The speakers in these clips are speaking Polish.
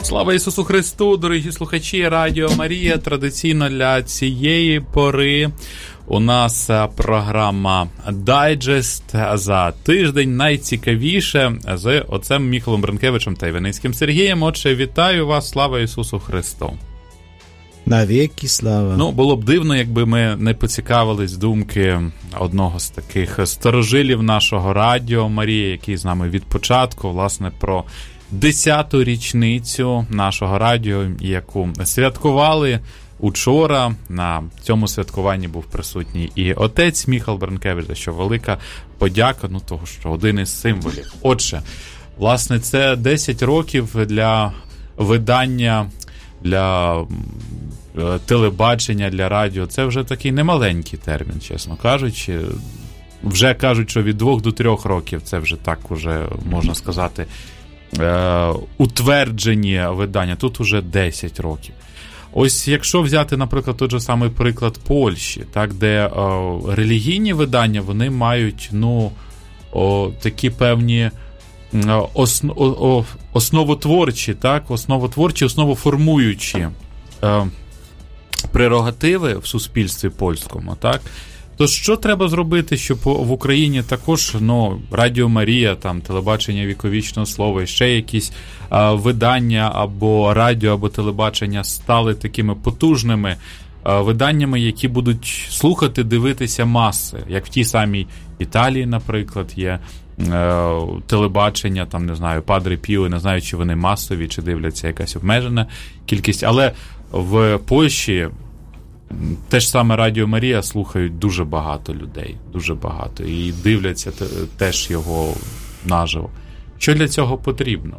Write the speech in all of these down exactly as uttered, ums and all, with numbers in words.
Слава Ісусу Христу, дорогі слухачі Радіо Марія. Традиційно для цієї пори у нас програма «Дайджест» за тиждень. Найцікавіше з отцем Міхалом Бренкевичем та Іваницьким Сергієм. Отже, вітаю вас, слава Ісусу Христу. Навіки слава. Ну, було б дивно, якби ми не поцікавились думки одного з таких старожилів нашого Радіо Марія, який з нами від початку, власне, про десяту річницю нашого радіо, яку святкували учора. На цьому святкуванні був присутній і отець Міхал Бренкевич, за що велика подяка, ну, того, що один із символів. Отже, власне, це десять років для видання, для телебачення, для радіо. Це вже такий немаленький термін, чесно кажучи. Вже кажуть, що від двох до трьох років це вже так уже, можна сказати, Е, утверджені видання. Тут уже десять років. Ось якщо взяти, наприклад, той же самий приклад Польщі, так, де е, релігійні видання, вони мають, ну, о, такі певні осно, о, основотворчі, так, основотворчі, основоформуючі е, прерогативи в суспільстві польському, так. То що треба зробити, щоб в Україні також, ну, Радіо Марія, там, телебачення віковічного слова і ще якісь а, видання або радіо, або телебачення стали такими потужними а, виданнями, які будуть слухати, дивитися маси, як в тій самій Італії, наприклад, є а, телебачення, там, не знаю, Падре Піо, не знаю, чи вони масові, чи дивляться якась обмежена кількість, але в Польщі те ж саме Радіо Марія слухають дуже багато людей, дуже багато, і дивляться теж його наживо. Що для цього потрібно?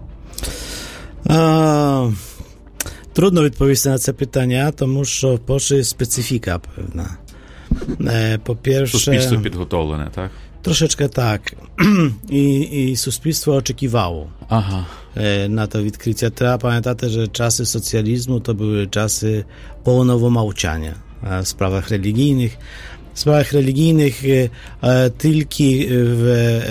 А, трудно відповісти на це питання, тому що в Польщі специфіка певна. По-перше... Суспільство підготовлене, так? Troszeczkę tak. I, i suspilstwo oczekiwało Aha. na to odkrycie. Trzeba pamiętać, że czasy socjalizmu to były czasy pełnego małczania w sprawach religijnych. W sprawach religijnych tylko w,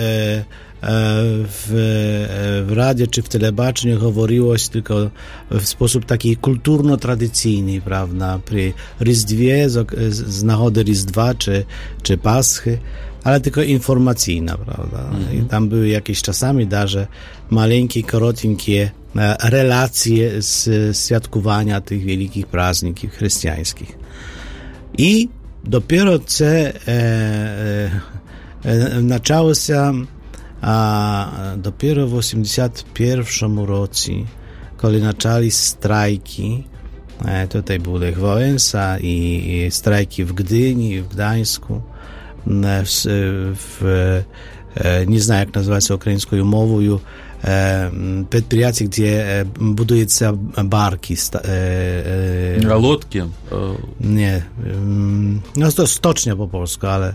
w, w radiu czy w telebaczeniu mówiło się tylko w sposób taki kulturno-tradycyjny, prawda, przy Ryzdwie, z, z nagody Ryzdwa czy, czy Paschy, ale tylko informacyjna, prawda? Mm-hmm. I tam były jakieś czasami darze maleńkie, krótkie relacje z świadkowania tych wielkich prazników chrześcijańskich. I dopiero ce e, e, zaczęło się a dopiero w osiemdziesiątym pierwszym roku, kiedy zaczęli strajki, e, tutaj był Lech Wałęsa i, i strajki w Gdyni, w Gdańsku, W, w, nie znam jak nazywać się ukraińską mową, предприятие, gdzie buduje się barki. Lotki? Nie. No to stocznia po polsku, ale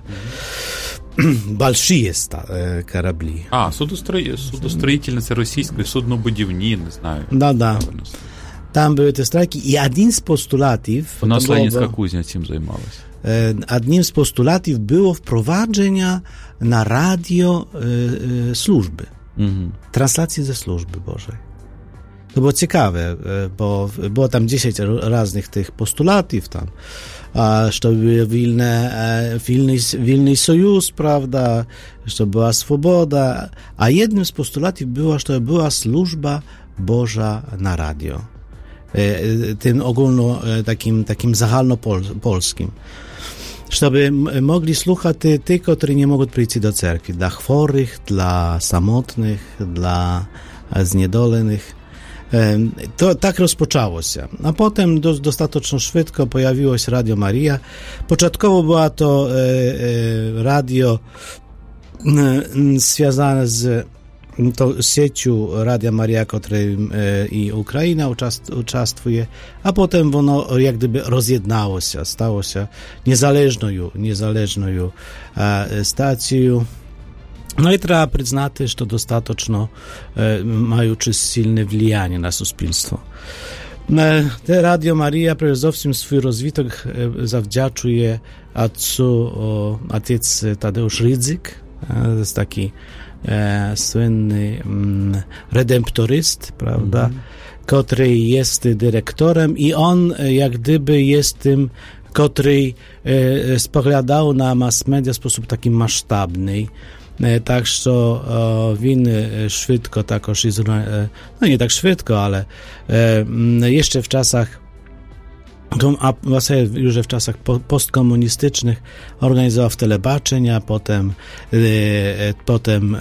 большие корабли. А, судостроїтельне, це російське, суднобудівні, не знаю. Да, да. Tam były te strajki i один z postulatów... U nas Ленінська кузня цим займалася. Одним z postulatów było wprowadzenia na radio e, e, służby. Mhm. Translacji ze służby Bożej. To było ciekawe, bo było tam dziesięć różnych tych postulatów tam. A, że był wilny, wilny, wilny sojusz, prawda, że była swoboda. A jednym z postulatów było, że była służba Boża na radio. Tym ogólno takim, takim zahalnopolskim. Żeby mogli słuchać tych, którzy nie mogą przyjść do cerkwi. Dla chorych, dla samotnych, dla zniedolenych. To tak rozpoczęło się. A potem do, dostatecznie szybko pojawiło się Radio Maria. Początkowo była to e, e, radio e, związane z to siecią Radia Maria, której e, i Ukraina uczast, uczestwuje, a potem ono jak gdyby rozjednało się, stało się niezależną, niezależną e, stacją. No i trzeba przyznać, że to dostatecznie e, mają silne wpływanie na społeczeństwo. E, te Radio Maria przede wszystkim swój rozwitek e, zawdzięczuje ojcu, ojciec Tadeusz Rydzyk, e, to jest taki e, słynny mm, redemptoryst, prawda? Mm. który jest dyrektorem i on jak gdyby jest tym, który spoglądał na mass media w sposób taki masztabny. Tak, że він szybko takoż, no nie tak szybko, ale jeszcze w czasach, a właściwie już w czasach postkomunistycznych organizował telebaczenia, potem, potem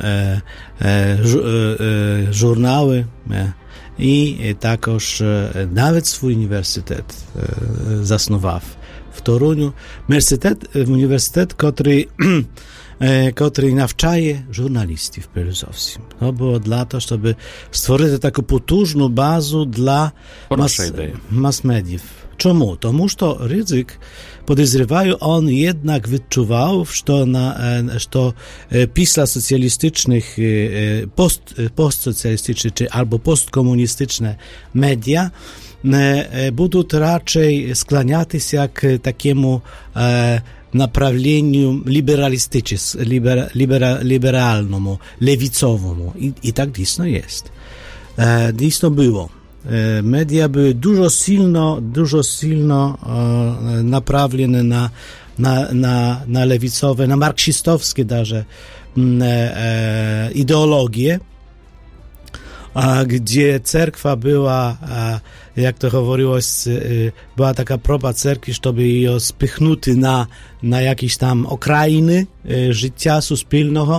żurnały i takoż nawet swój uniwersytet zasnował w Toruniu. Uniwersytet, uniwersytet, który który nawczaje żurnalistów перш To było dla to, żeby stworzyć taką potężną bazę dla mas, mass mediów. Czemu? Тому що ryzyk, podejrzewają, on jednak wyczuwał, że, na, że pisla socjalistycznych, post, postsocjalistycznych czy albo postkomunistyczne media będą raczej skłaniać się k takiemu направлению liberalistycznemu, libera, libera, liberalnому, lewicowemu. I, i tak dійсно jest. E, dійсно było. E, media były dużo silno, dużo silno e, naprawione na, na, na, na lewicowe, na marksistowskie darze e, ideologie, a gdzie cerkwa była, a, jak to mówiło, była taka próba cerkwi, żeby ją spychnuty na, na jakieś tam okrainy życia suspilnego.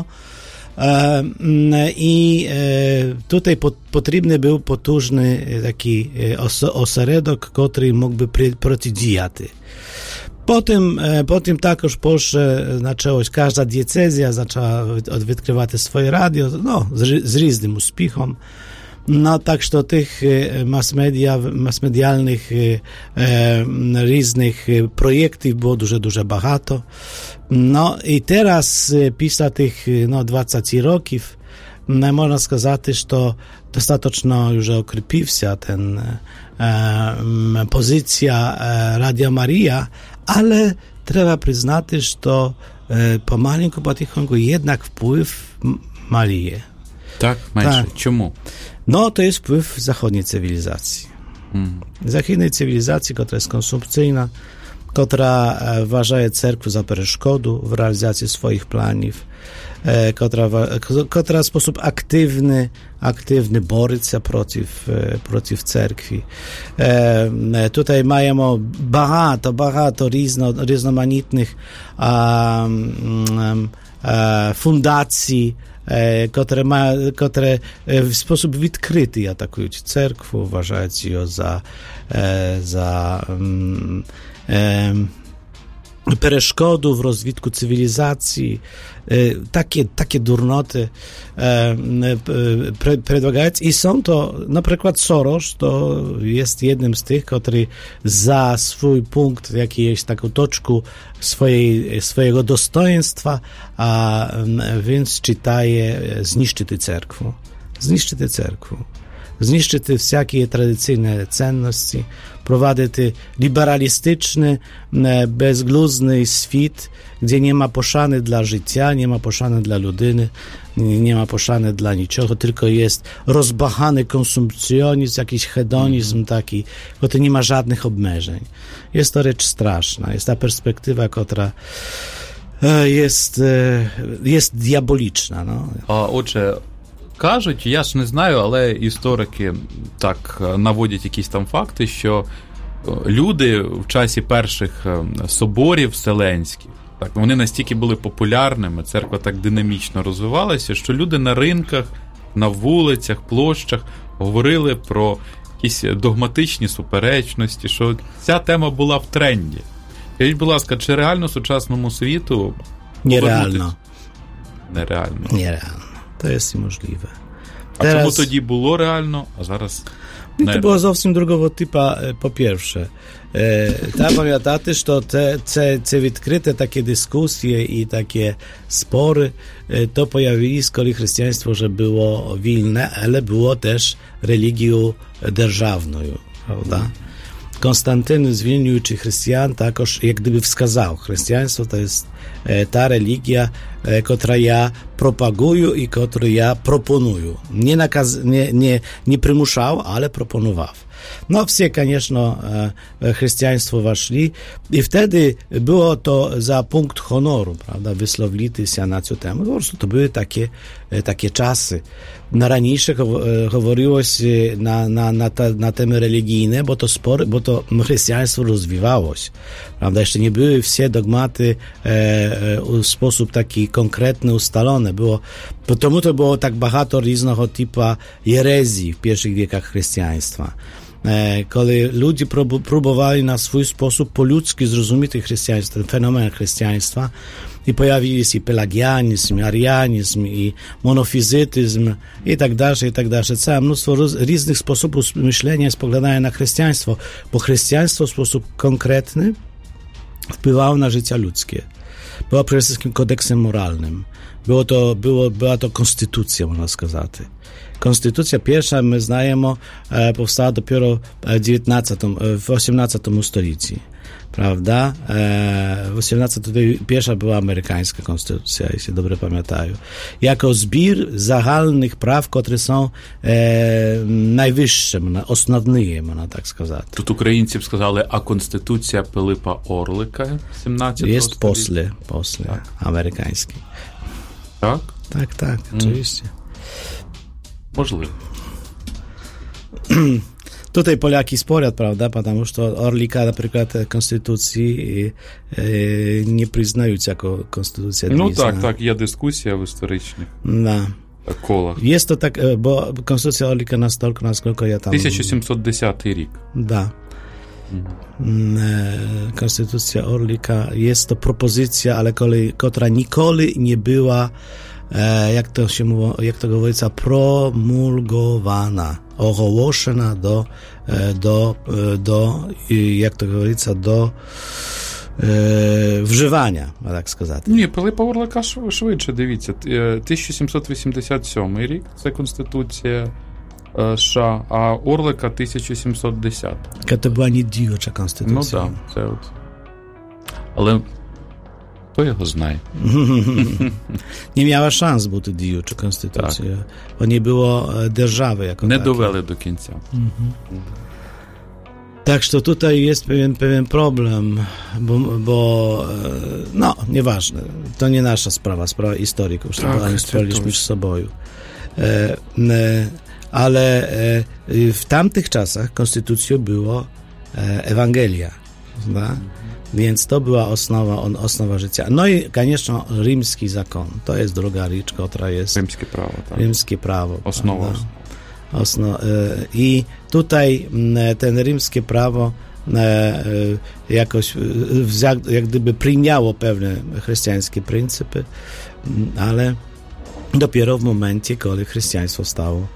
I tutaj potrzebny był potężny taki ośrodek, który mógłby przeciwdziałać. Potem, potem takoż Polsce zaczęłaś, każda diecezja zaczęła odkrywać swoje radio, no, z, z różnym uspechom. No, tak, że tych mass media, mass medialnych e, różnych projektów było dużo, dużo багато. No i teraz, pisa tych no, dwadzieścia roków, no, można сказать, że dostatecznie już okrypił się ten e, pozycja e, Radia Maria, ale trzeba przyznać, że to e, pomalinku, potichonku jednak wpływ malije. Tak, менше. Tak. Czemu? No, to jest wpływ zachodniej cywilizacji. Hmm. Zachodniej cywilizacji, która jest konsumpcyjna, która uważa cerkwu za przeszkodę w realizacji swoich planów, która, która w sposób aktywny, aktywny bori się przeciw, przeciw cerkwi. E, tutaj mamy багато, багато різно, різноманітних a, a, fundacji, które, ma, które w sposób odkryty atakują cerkwę, uważają ją za, za um, um, przeszkodę w rozwitku cywilizacji, takie, takie durnoty predwagają i są to, na przykład Soros to jest jednym z tych, który za swój punkt, jaki jest taką toczku swojej, swojego dostojeństwa, a więc czytaje zniszczyć cerkwę. Zniszczyć cerkwę. Zniszczyć wszelkie tradycyjne cenności, prowadzić liberalistyczny, bezgluzny świat, gdzie nie ma poszany dla życia, nie ma poszany dla ludyny, nie ma poszany dla niczego, tylko jest rozbachany konsumpcjonizm, jakiś hedonizm taki, który nie ma żadnych obmierzeń. Jest to rzecz straszna, jest ta perspektywa, która jest, jest diaboliczna. No. A, отже, кажуть, я ж не знаю, але історики так наводять якісь там факти, що люди в часі перших соборів вселенських, так, вони настільки були популярними, церква так динамічно розвивалася, що люди на ринках, на вулицях, площах говорили про якісь догматичні суперечності, що ця тема була в тренді. Скажіть, будь ласка, чи реально сучасному світу Нереально. Нереально. Нереально. To jest niemożliwe. A Teraz... czemu тоді було реально, a zaraz nie? To było zowsім другого typa, po pierwsze. Trzeba pamiętać, że te, te, te odkryte takie dyskusje i takie spory to pojawili z kolei chrześcijaństwo, że było wilne, ale było też religią державną, prawda? Konstantyn zwilniujący chrześcijan takoż jak gdyby wskazał, chrześcijaństwo to jest ta religia, która ja propaguję i który ja proponuję. Nie, nakaz, nie, nie, nie przymuszał, ale proponował. No, wszyscy, конечно, chrześcijaństwo weszli i wtedy było to za punkt honoru, prawda, wysłowili się na tę temat. Po prostu to były takie, takie czasy. Na raniejsze mówiło się na, na, na, te, na temy religijne, bo to spory, bo to chrześcijaństwo rozwijało się, prawda, jeszcze nie były wszystkie dogmaty e, e, w sposób taki konkretny, ustalone. Było, bo tomu to było tak bardzo różnego typu herezji w pierwszych wiekach chrześcijaństwa. Kiedy ludzie próbowali na swój sposób po ludzki zrozumieć chrześcijaństwo, ten fenomen chrześcijaństwa i pojawili się pelagianizm, arianizm i monofizytyzm i tak dalej, i tak dalej. Całe mnóstwo różnych sposobów myślenia i spoglądania na chrześcijaństwo, bo chrześcijaństwo w sposób konkretny wpływało na życie ludzkie. Było przede wszystkim kodeksem moralnym. Było to, było, była to konstytucja, można сказать. Konstytucja pierwsza, my znajemy, powstała dopiero w osiemnastym stuleciu, prawda? W osiemnastym pierwsza była amerykańska konstytucja, jeśli dobrze pamiętają. Jako zbiór zagalnych praw, które są e, najwyższe, osnovne, można tak сказать. Тут українці б сказали, а конституція Пилипа Орлика сімнадцятого Jest posle, posle, tak. Amerykańskiej. Tak? Tak, tak, oczywiście. Możliwe. Tutaj Polaki sporят, prawda, потому что Орлика, например, konstytucji e, nie przyznają jako konstytucja. No tak, tak, є дискусія в історичних da. колах. Jest to tak, bo konstytucja Oрлика настолько, насколько я tam... tysiąc siedemset dziesiąty rok. Da. Mhm. Konstytucja Oрлика jest to propozycja, ale która nigdy nie była, jak to się mówi, jak to mówić, promulgowana, ogłoszona do, do, do, jak to mówić, do e, wżywania, tak сказать. Ні, Пилипа Орлика швидше, дивіться. тисяча сімсот вісімдесят сьомий рік, це Конституція США, а Орлика тисяча сімсот десятий. To była niedźwiecza konstytucja. Ну так, це от. Але хто його знає? Nie miała szans bути діюча konstytucja, tak. Bo nie było держави jako Не takiej. довели до кінця. Mhm. Tak, że tutaj jest pewien, pewien problem, bo, bo no, nieważne, to nie nasza sprawa, sprawa historyków, że tak, nie sprawiliśmy między sobą. E, e, ale e, w tamtych czasach konstytucją było e, Ewangelia, da? Więc to była osnowa, on, osnowa życia. No i, koniecznie, rzymski zakon, to jest druga rzecz, która jest... Rzymskie prawo, tak. Rzymskie prawo. Osnowa. Osno, I tutaj ten rzymskie prawo jakoś jak gdyby przyjmiało pewne chrześcijańskie pryncypy, ale dopiero w momencie, kiedy chrześcijaństwo stało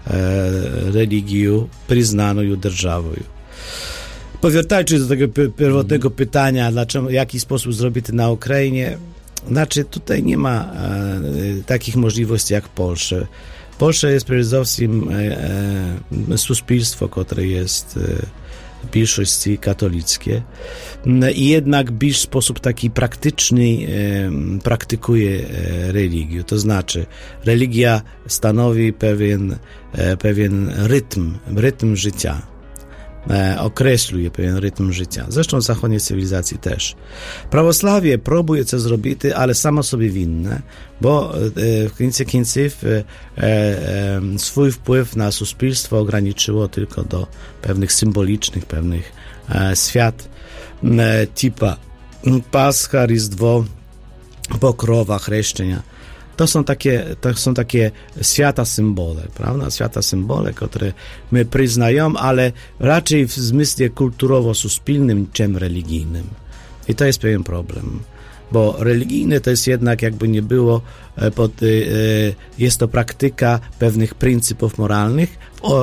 religią przyznaną державą. Powracając do tego pierwotnego pytania, dlaczego, w jaki sposób zrobić to na Ukrainie, znaczy tutaj nie ma takich możliwości jak w Polsce. Polsza jest przede wszystkim e, e, suspilstwo, które jest e, w większości katolickie i jednak w sposób taki praktyczny e, praktykuje e, religię. To znaczy, religia stanowi pewien, e, pewien rytm, rytm życia. E, określuje pewien rytm życia. Zresztą w zachodniej cywilizacji też. Prawosławie próbuje co zrobić, ale samo sobie winne, bo e, w końcu końców e, e, swój wpływ na społeczeństwo ograniczyło tylko do pewnych symbolicznych, pewnych e, świat e, typa Pascha, Rіздво, Pokrowa, chrzczenia. To są takie, to są takie świata symbole, prawda? Świata symbole, które my przyznajemy, ale raczej w zmysle kulturowo-suspilnym, czym religijnym. I to jest pewien problem, bo religijne to jest jednak, jakby nie było, pod, jest to praktyka pewnych pryncypów moralnych,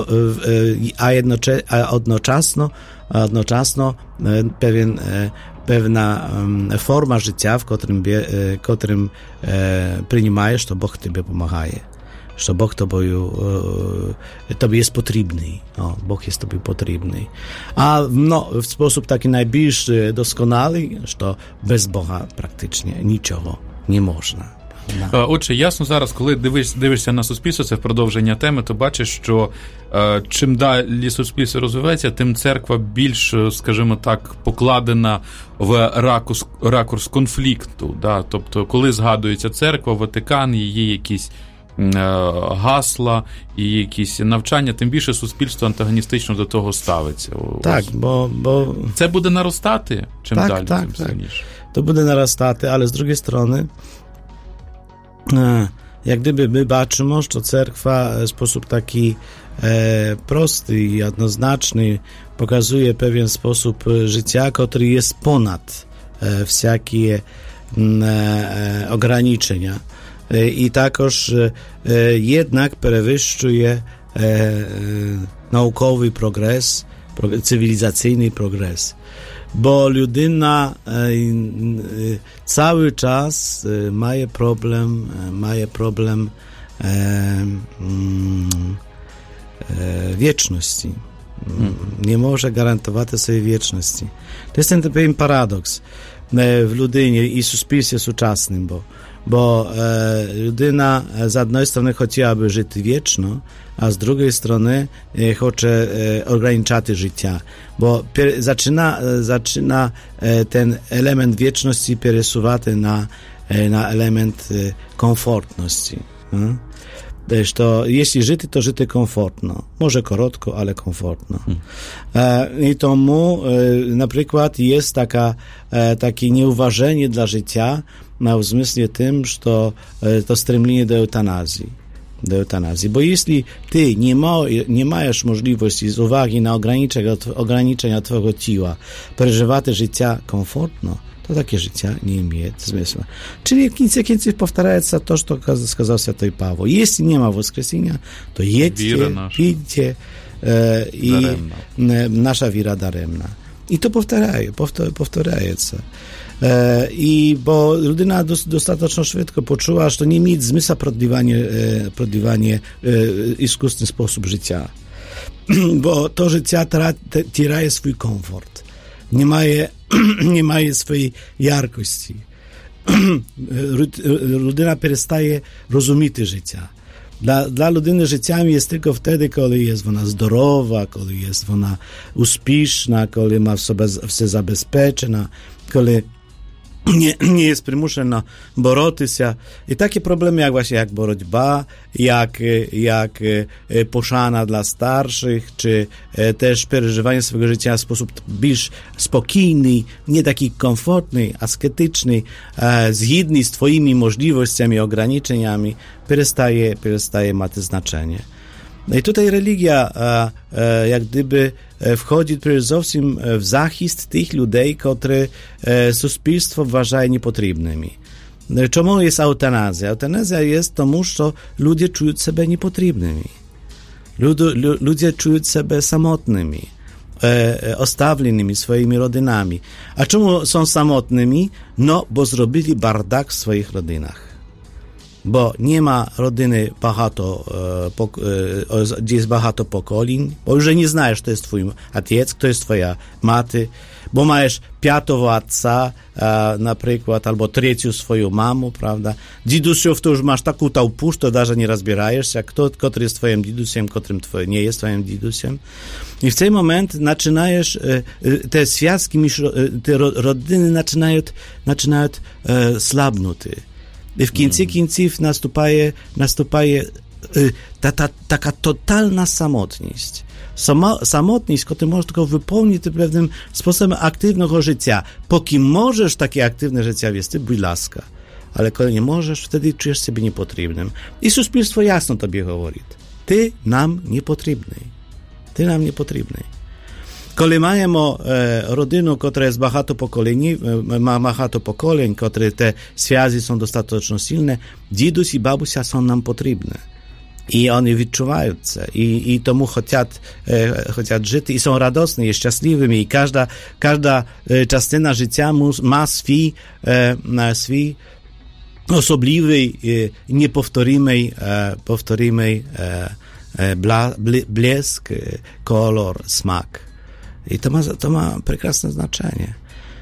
a, jednocze, a jednocześnie, jednocześnie pewien pewna um, forma życia, w którym, bie, e, którym e, przyjmujesz, to Bóg Tobie pomaga. Że Bóg Tobie, e, tobie jest potrzebny. O, Bóg jest Tobie potrzebny. A no, w sposób taki najbliższy, doskonały, że bez Boga praktycznie niczego nie można. Да. Отже, ясно зараз, коли дивиш, дивишся на суспільство, це в продовження теми, то бачиш, що е, чим далі суспільство розвивається, тим церква більш, скажімо так, покладена в ракурс, ракурс конфлікту. Да? Тобто, коли згадується церква, Ватикан, її якісь е, гасла і якісь навчання, тим більше суспільство антагоністично до того ставиться. Так, бо, бо... Це буде наростати, чим так, далі, так, тим так. сильніше. To буде narastати, але з другої сторони, jak gdyby my baczymy, że cerkwa w sposób taki e, prosty i jednoznaczny pokazuje pewien sposób życia, który jest ponad e, wszelkie e, ograniczenia. E, I takoż e, jednak przewyższuje e, e, naukowy progres, pro, cywilizacyjny progres. Bo ludyna e, e, cały czas e, ma problem, e, ma problem e, mm, e, wieczności. Hmm. Nie może gwarantować sobie wieczności. To jest ten pewien paradoks e, w ludynie i suspilstwie współczesnym, bo, bo e, ludyna z jednej strony chciałaby żyć wieczno, a z drugiej strony e, chce e, ograniczać życie, bo pier, zaczyna, e, zaczyna e, ten element wieczności przesuwać na, e, na element e, komfortności. Hmm? To jeśli żyty, to żyty komfortno. Może krótko, ale komfortno. Hmm. E, I tomu e, na przykład jest taka, e, takie nieuważenie dla życia na w zmysle tym, że to, e, to stremlenie do eutanazji. do eutanazji. Bo jeśli ty nie, ma, nie masz możliwości z uwagi na ograniczenia, ograniczenia twojego ciała przeżywać życia komfortno, to takie życie nie ma sensu. Czyli w końcu, końcu powtarza się to, co сказал Święty Paweł. Jeśli nie ma wskrzesienia, to jedźcie, pijcie e, i e, nasza wiara daremna. I to powtarzają, powtarzają się. E, I bo ludyna dos, dostatecznie szybko poczuła, że to nie ma zmysłu prodliwanie, e, prodliwanie e, iskusny sposób życia. Bo to życie tiraje swój komfort. Nie ma, nie ma swojej jarkości. Ludyna przestaje rozumieć życia. Dla, dla ludyny życiami jest tylko wtedy, kiedy jest ona zdrowa, kiedy jest ona uspieszna, kiedy ma w sobie wszystko zabezpieczona, kiedy nie, nie jest przymuszona borotися się. I takie problemy jak właśnie jak borotьба, jak, jak poszana dla starszych, czy też przeżywanie swojego życia w sposób bardziej spokojny, nie taki komfortny, asketyczny, zgodny z twoimi możliwościami, ograniczeniami, przestaje, przestaje mieć znaczenie. No i tutaj religia a, a, jak gdyby wchodzi przede wszystkim w zachist tych ludzi, którzy suspilstwo uważa niepotrzebnymi. Czemu jest eutanazja? Eutanazja jest tomu, że ludzie czują się niepotrzebnymi. Ludzie, ludzie czują się samotnymi, e, ostawionymi swoimi rodzinami. A czemu są samotnymi? No, bo zrobili bardak w swoich rodzinach. Bo nie ma rodziny багато, gdzie jest багато pokoleń, bo już nie znasz, kto jest twój ojciec, kto jest twoja maty, bo masz piątego ojca, na przykład, albo trzecią swoją mamę, prawda? Dzidusiów to już masz taką tałpusz, to даже nie rozbierasz się, kto, który jest twoim dzidusiem, którym twój, nie jest twoim dzidusiem. I w ten moment zaczynajesz, te związki, te rodziny zaczynają, zaczynają słabnąć. I w końcu końców następuje, następuje ta, ta, taka totalna samotność. Sama, samotność, którą możesz tylko wypełnić pewnym sposobem aktywnego życia. Póki możesz takie aktywne życie wieść, bądź laska. Ale kiedy nie możesz, wtedy czujesz się niepotrzebnym. I społeczeństwo jasno tobie mówi. Ty nam niepotrzebny. Ty nam niepotrzebny. Kiedy mamy e, rodzinę, która jest багато pokoleń, ma багато pokoleń, które te związki są dostatecznie silne, dziadus i babusia są nam potrzebne. I oni odczuwają się. I, i tomu chcą, e, chcą żyć i są radosni i szczęśliwymi. I każda, każda e, częścina życia ma swój, e, swój osobliwy, e, niepowtorimy, e, powtorimy e, e, bla, ble, blesk, kolor, smak. I to ma, to ma прекрасne znaczenie.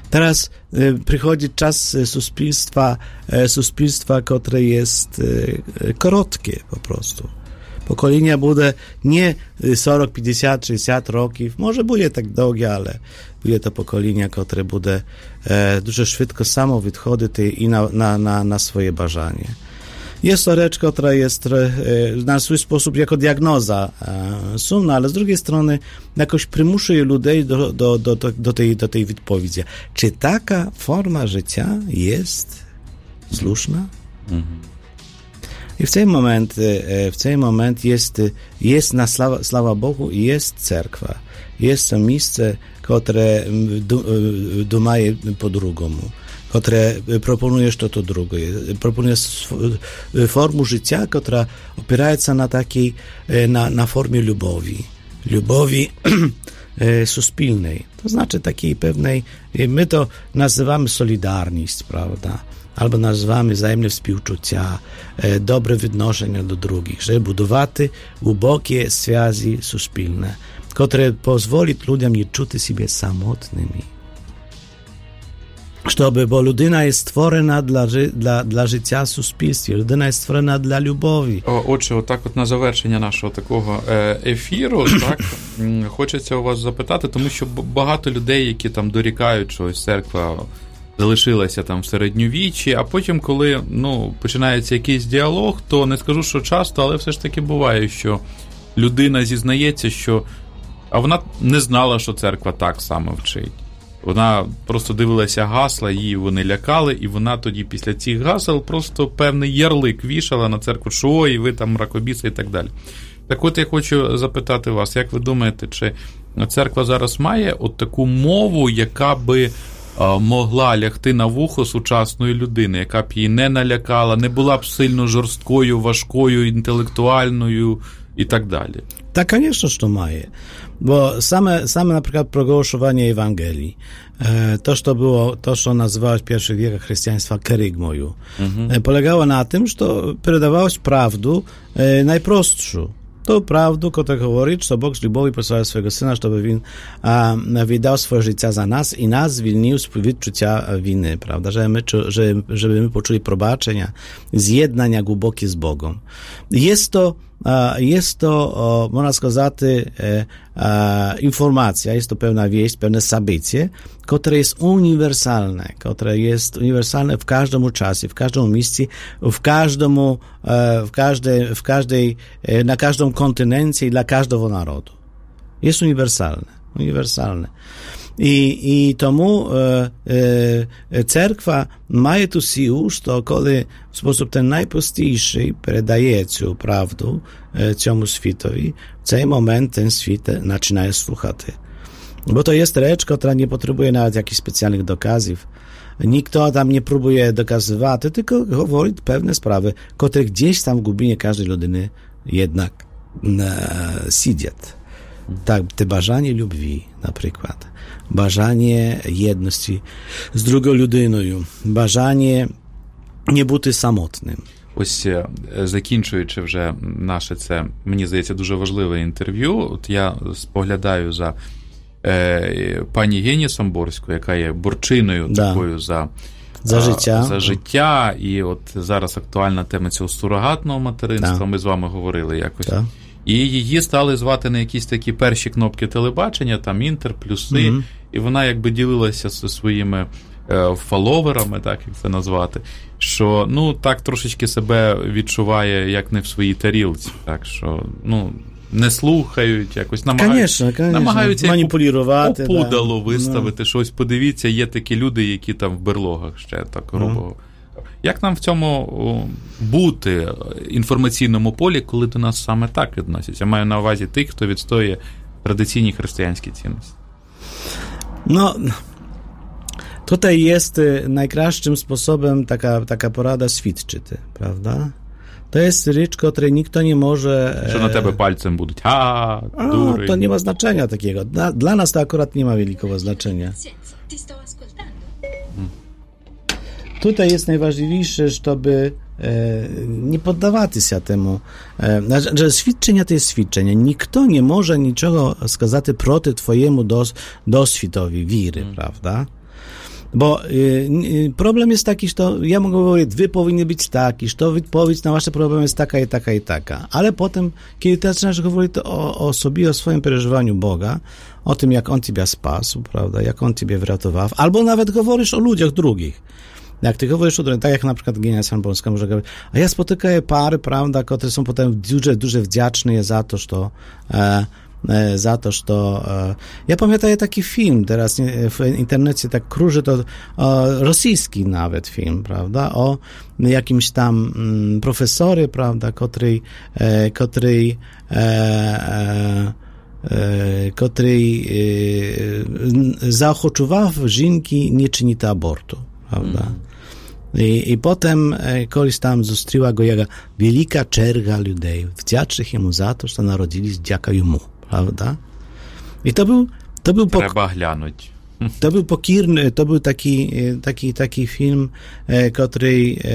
Teraz e, przychodzi czas suspilstwa, e, suspilstwa, które jest e, krótkie po prostu. Pokolenia буде nie сорок, п'ятдесят, шістдесят років, może będzie tak długie, ale będzie to pokolenia, które буде e, дуже szybko samo wychodzić i na, na, na, na swoje bażanie. Jest to rzecz, która jest e, na swój sposób jako diagnoza e, sumna, ale z drugiej strony jakoś przymuszuje ludzi do, do, do, do, do, tej, do tej wypowiedzi. Czy taka forma życia jest słuszna? Mhm. I w ten moment, w ten moment jest, jest na sława, sława Bogu, jest cerkwa. Jest to miejsce, które dumaje po drugiemu, które proponuje to to drugie. Proponuje formę życia, która opiera się na takiej, na, na formie lubowi. Lubowi suspilnej. To znaczy takiej pewnej, my to nazywamy solidarność, prawda? Albo nazywamy wzajemne współczucia, e, dobre odnoszenia do drugich, żeby budować głębokie związki suspilne, które pozwolą ludziom nie czuć się samotnymi. Żeby, bo ludyna jest stworzona dla, dla, dla życia w суспільстві, людина jest stworzona dla любові. Отже, отак от на завершення нашого такого ефіру, так, хочеться у вас запитати, тому що багато людей, які там дорікають, що ось церква залишилася там в середньовіччі, а потім, коли, ну, починається якийсь діалог, то не скажу, що часто, але все ж таки буває, що людина зізнається, що а вона не знала, що церква так само вчить. Вона просто дивилася гасла, її вони лякали, і вона тоді після цих гасел просто певний ярлик вішала на церкву, що ой, ви там мракобіси і так далі. Так от я хочу запитати вас, як ви думаєте, чи церква зараз має от таку мову, яка би могла лягти на вухо сучасної людини, яка б її не налякала, не була б сильно жорсткою, важкою, інтелектуальною і так далі? Tak, конечно, że to maje. Bo same, same na przykład progłoszowanie Ewangelii, to, co było, to, co nazywałeś w pierwszych wiekach chrześcijaństwa kerygmoju, mhm. polegało na tym, że передавałeś prawdę najprostszą. To prawdę, która mówi, że Bóg z любовью posłał swojego Syna, żeby Win a, wydał swoje życie za nas i nas zwolnił z wyczucia winy, prawda? Żeby my, żeby, żeby my poczuli probaczenia, zjednania głębokie z Bogiem. Jest to Jest to, można сказать, informacja, jest to pewna wieść, pewne sabycie, które jest uniwersalne, które jest uniwersalne w każdym czasie, w każdym miejscu, w każdym, w każdej, w każdej, na każdym kontynencie i dla każdego narodu. Jest uniwersalne, uniwersalne. I, i tomu e, e, cerkwa ma tu siłę, że kiedy w sposób ten najprostszy передає цю правду e, цьому світові, w ten moment ten świat zaczyna słuchać. Bo to jest rzecz, która nie potrzebuje nawet jakichś specjalnych dokazów. Nikt tam nie próbuje dokazywać, tylko mówi pewne sprawy, które gdzieś tam w głębinie każdej ludyny jednak e, siedzą. Tak, te bażanie любви, na przykład. Бажання єдності з другою людиною, бажання не бути самотним. Ось, закінчуючи вже наше це, мені здається, дуже важливе інтерв'ю, от я споглядаю за е, пані Гені Самборською, яка є борчиною да. такою за, за, життя. за життя, і от зараз актуальна тема цього сурогатного материнства, да. ми з вами говорили якось. Да. І її стали звати на якісь такі перші кнопки телебачення, там інтер, плюси, mm-hmm. і вона якби ділилася зі своїми е, фоловерами, так як це назвати, що, ну, так трошечки себе відчуває, як не в своїй тарілці, так що, ну, не слухають, якось намагаються, конечно, конечно. намагаються маніпулювати, опудало да. виставити, no. щось, подивіться, є такі люди, які там в берлогах ще так грубо. Mm. Як нам в цьому бути інформаційному полі, коли до нас саме так відносяться? Я маю на увазі тих, хто відстоює tradcyjne chrześcijańskie цінності. No, tutaj jest najkraszczym sposobem taka, taka porada świadczyć, prawda? To jest rzecz, której nikt nie może... Że na tebe palcem будуть. A, a to nie ma znaczenia takiego. Dla, dla nas to akurat nie ma wielkiego znaczenia. Tutaj jest najważniejsze, żeby e, nie poddawać się temu, e, że świadczenia to jest świadczenie. Nikt nie może niczego skazać proti twojemu dos, doswitowi wiry, hmm. prawda? Bo y, problem jest taki, że ja mogę powiedzieć, wy powinni być taki, że to odpowiedź na wasze problemy jest taka i taka i taka. Ale potem, kiedy ty zaczynasz mówić o, o sobie, o swoim przeżywaniu Boga, o tym, jak On ciebie spasł, prawda, jak On ciebie wratował, albo nawet mówisz o ludziach drugich. Jak ty mówisz o drugich, tak jak na przykład Genia Sanborska może mówić, a ja spotykam pary, prawda, które są potem duże, duże wdzięczne za to, że to e, za to, że to... Ja pamiętam taki film, teraz w internecie tak kruży, to rosyjski nawet film, prawda, o jakimś tam profesory, prawda, który, który, który zaochoczywał żynki nie czynić abortu, prawda. Mm. I, I potem koleś tam zostriła go jaka wielka czerga ludzi, wdzięcznych jemu za to, że narodzili dziaka jemu. Prawda? I to był to był Trzeba глянуть. To był pokirny, to był taki taki taki film, e, który e,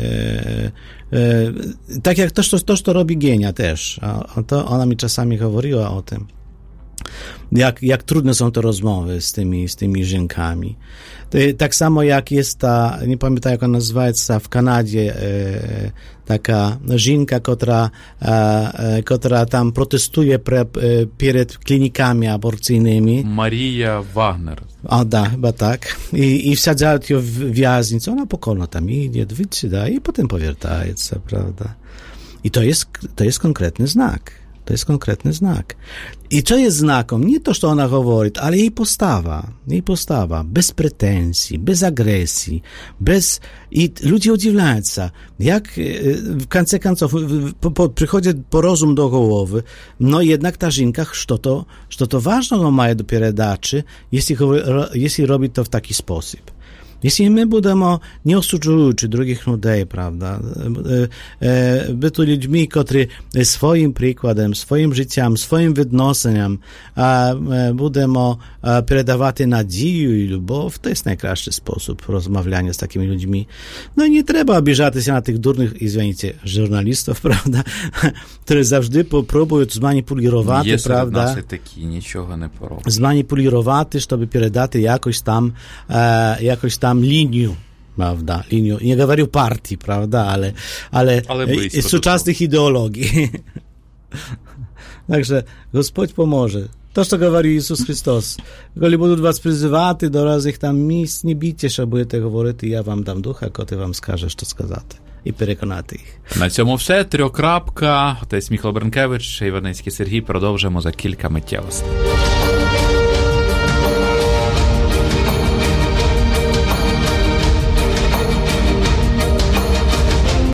e, tak jak to, to, to, to robi Genia też. A to ona mi czasami mówiła o tym. Jak, jak trudne są te rozmowy z tymi, z tymi żynkami. Tak samo jak jest ta, nie pamiętam jak ona nazywa się, w Kanadzie e, taka żynka, która, e, która tam protestuje pre, przed klinikami aborcyjnymi. Maria Wagner. O, da, chyba tak. I, i wsadzają ją w wязnicę. Ona pokorno tam idzie, wyczyda i potem powracaje, prawda? I to jest, to jest konkretny znak. To jest konkretny znak. I co jest znakiem? Nie to, co ona mówi, ale jej postawa. Jej postawa. Bez pretensji, bez agresji, bez... I ludzie udziwiają się, jak w końcu końców po, po, przychodzi porozum do głowy, no jednak ta żynka, co to, co to ważnego ma do передачи, jeśli, jeśli robi to w taki sposób. Jeśli my będziemy, nie osudzając drugich ludzi, prawda, by to ludźmi, którzy swoim przykładem, swoim życiem, swoim wydnoseniem będziemy przekazywać nadzieję i lubow, to jest najkraszszy sposób rozmawiania z takimi ludźmi. No i nie trzeba obiżać się na tych durnych, izwinicie, żurnalistów, prawda, którzy zawsze próbują zmanipulować, jest prawda, jest taki, niczego nie porobią. Zmanipulować, żeby przekazać jakoś tam, jakoś tam linię, prawda, linię, nie mówił partii, prawda, ale, ale, ale współczesnych ideologii. Także Gospodź pomoże. To, co mówił Jezus Chrystus. Jeżeli będą was przyzywać do raznych tam miejsc, nie bijcie się, будете говорити, ja wam dam ducha, коли вам скаже, що сказати. І переконати їх. На цьому все. Трьохкрапка. Отець Міхал Бренкевич, Іванецький Сергій. Продовжимо за кілька миттєвостей.